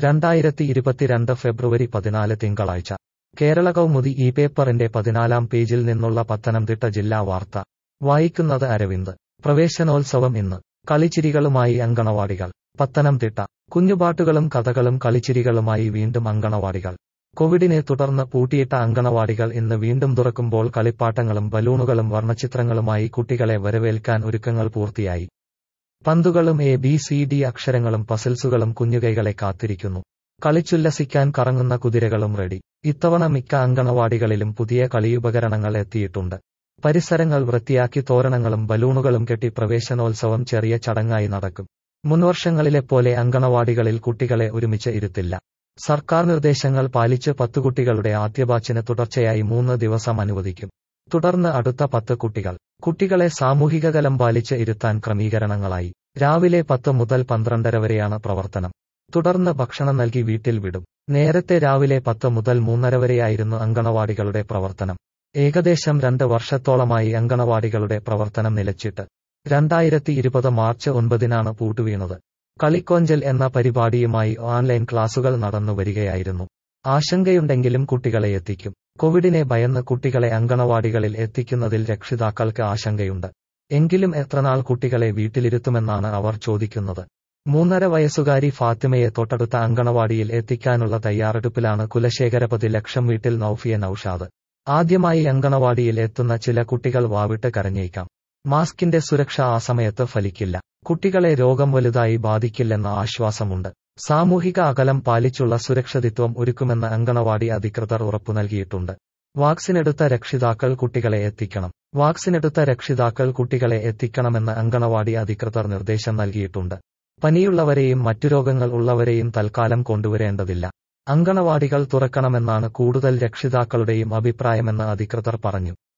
2022 ഫെബ്രുവരി 14 തിങ്കളാഴ്ച കേരള കൗമുദി ഈ പേപ്പറിന്റെ 14-ാം പേജിൽ നിന്നുള്ള പത്തനംതിട്ട ജില്ലാ വാർത്ത വായിക്കുന്നത് അരവിന്ദ്. പ്രവേശനോത്സവം ഇന്ന്. കളിച്ചിരികളുമായി അങ്കണവാടികൾ. പത്തനംതിട്ട. കുഞ്ഞുപാട്ടുകളും കഥകളും കളിച്ചിരികളുമായി വീണ്ടും അങ്കണവാടികൾ. കോവിഡിനെ തുടർന്ന് പൂട്ടിയിട്ട അങ്കണവാടികൾ ഇന്ന് വീണ്ടും തുറക്കുമ്പോൾ കളിപ്പാട്ടങ്ങളും ബലൂണുകളും വർണ്ണച്ചിത്രങ്ങളുമായി കുട്ടികളെ വരവേൽക്കാൻ ഒരുക്കങ്ങൾ പൂർത്തിയായി. പന്തുകളും ABCD അക്ഷരങ്ങളും പസിൽസുകളും കുഞ്ഞുകൈകളെ കാത്തിരിക്കുന്നു. കളിച്ചുല്ലസിക്കാൻ കറങ്ങുന്ന കുതിരകളും റെഡി. ഇത്തവണ മിക്ക അങ്കണവാടികളിലും പുതിയ കളിയുപകരണങ്ങൾ എത്തിയിട്ടുണ്ട്. പരിസരങ്ങൾ വൃത്തിയാക്കി തോരണങ്ങളും ബലൂണുകളും കെട്ടി പ്രവേശനോത്സവം ചെറിയ ചടങ്ങായി നടക്കും. മുൻവർഷങ്ങളിലെപ്പോലെ അങ്കണവാടികളിൽ കുട്ടികളെ ഒരുമിച്ച് ഇരുത്തില്ല. സർക്കാർ നിർദ്ദേശങ്ങൾ പാലിച്ച് 10 കുട്ടികളുടെ ആദ്യ ബാച്ചിന് തുടർച്ചയായി 3 ദിവസം അനുവദിക്കും. തുടർന്ന് അടുത്ത 10 കുട്ടികൾ. കുട്ടികളെ സാമൂഹികകലം പാലിച്ച് ഇരുത്താൻ ക്രമീകരണങ്ങളായി. രാവിലെ 10 മുതൽ 12:30 വരെയാണ് പ്രവർത്തനം. തുടർന്ന് ഭക്ഷണം നൽകി വീട്ടിൽ വിടും. നേരത്തെ രാവിലെ 10 മുതൽ 3:30 വരെയായിരുന്നു അങ്കണവാടികളുടെ പ്രവർത്തനം. ഏകദേശം 2 വർഷത്തോളമായി അങ്കണവാടികളുടെ പ്രവർത്തനം നിലച്ചിട്ട്. 2020 മാർച്ച് 9-നാണ് പൂട്ടുവീണത്. കളിക്കൊഞ്ചൽ എന്ന പരിപാടിയുമായി ഓൺലൈൻ ക്ലാസുകൾ നടന്നു വരികയായിരുന്നു. ആശങ്കയുണ്ടെങ്കിലും കുട്ടികളെ എത്തിക്കും. കോവിഡിനെ ഭയന്ന് കുട്ടികളെ അങ്കണവാടികളിൽ എത്തിക്കുന്നതിൽ രക്ഷിതാക്കൾക്ക് ആശങ്കയുണ്ട്. എങ്കിലും എത്രനാൾ കുട്ടികളെ വീട്ടിലിരുത്തുമെന്നാണ് അവർ ചോദിക്കുന്നത്. 3.5 വയസ്സുകാരി ഫാത്തിമയെ തൊട്ടടുത്ത അങ്കണവാടിയിൽ എത്തിക്കാനുള്ള തയ്യാറെടുപ്പിലാണ് കുലശേഖരപതി ലക്ഷം വീട്ടിൽ നൌഫിയ നൌഷാദ്. ആദ്യമായി അങ്കണവാടിയിൽ എത്തുന്ന ചില കുട്ടികൾ വാവിട്ട് കരഞ്ഞേക്കാം. മാസ്കിന്റെ സുരക്ഷ ആ സമയത്ത് ഫലിക്കില്ല. കുട്ടികളെ രോഗം വലുതായി ബാധിക്കില്ലെന്ന ആശ്വാസമുണ്ട്. സാമൂഹിക അകലം പാലിച്ചുള്ള സുരക്ഷിതത്വം ഒരുക്കുമെന്ന് അങ്കണവാടി അധികൃതർ ഉറപ്പു നൽകിയിട്ടുണ്ട്. വാക്സിനെടുത്ത രക്ഷിതാക്കൾ കുട്ടികളെ എത്തിക്കണം. കുട്ടികളെ എത്തിക്കണമെന്ന് അങ്കണവാടി അധികൃതർ നിർദ്ദേശം നൽകിയിട്ടുണ്ട്. പനിയുള്ളവരെയും മറ്റു രോഗങ്ങൾ ഉള്ളവരെയും തൽക്കാലം കൊണ്ടുവരേണ്ടതില്ല. അങ്കണവാടികൾ തുറക്കണമെന്നാണ് കൂടുതൽ രക്ഷിതാക്കളുടെയും അഭിപ്രായമെന്ന് അധികൃതർ പറഞ്ഞു.